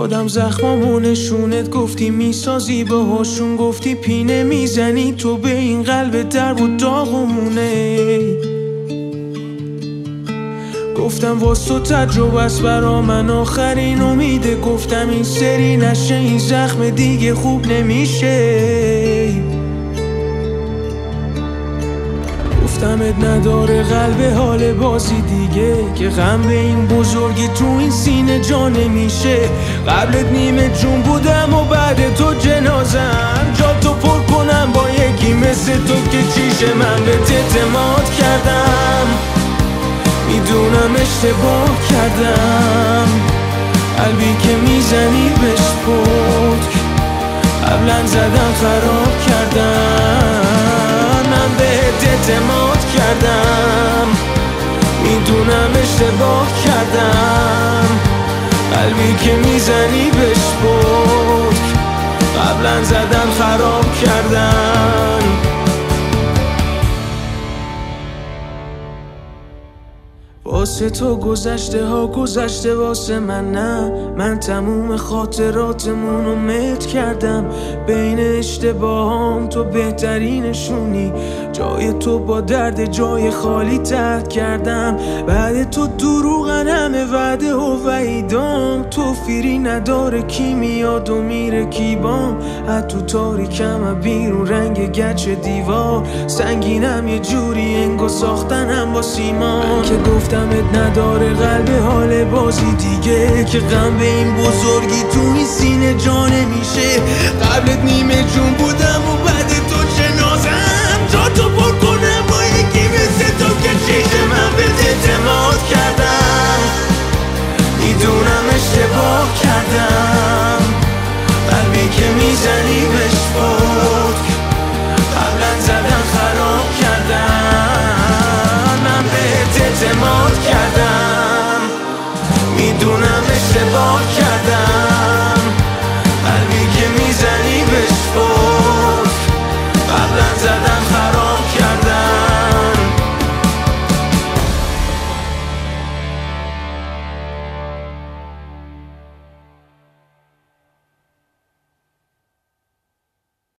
دادم زخمامو نشونت، گفتی میسازی باهاشون، گفتی پینه میزنی تو به این قلب درب و داغمونه. گفتم واس تو تجربه است برا من آخرین امیده، گفتم این سری نشه این زخم دیگه خوب نمیشه. گفتمت نداره قلب حال بازی دیگه، که غم به این بزرگی تو این سینه جا نمیشه. قبلت نیمه جون بودم و بعد تو جنازم، جا تو پر کنم با یکی مثل تو که چیشه. من به اعتماد کردم میدونم اشتباه کردم، قلبی که میزنی بهش پتک قبلا زدم خراب کردم. من بهت اعتماد کردم میدونم اشتباه کردم، قلبی که میزنی بهش پتک قبلا زدم خراب کردم. واسه تو گذشته ها گذشته واسه من نه، من تموم خاطراتمونو مت کردم. بین اشتباهام تو بهترینشونی، جای تو با درد جای خالی تحت کردم. بعد تو دروغن همه وعده و وعیدام، تو فیری نداره کی میاد و میره کی بام. حتی تاریکم بیرون رنگ گچ دیوار، سنگینم یه جوری انگو ساختنم با سیمان. که گفتمت نداره قلب حال بازی دیگه، که غم به این بزرگی تو این سینه جا نمیشه. قبلت نیمه جون بودم و بعد تو جنازم، جا تو پر کنم با یکی مثل تو که چیشه. من به اعتماد کردم میدونم اشتباه کردم، قلبی که میزنی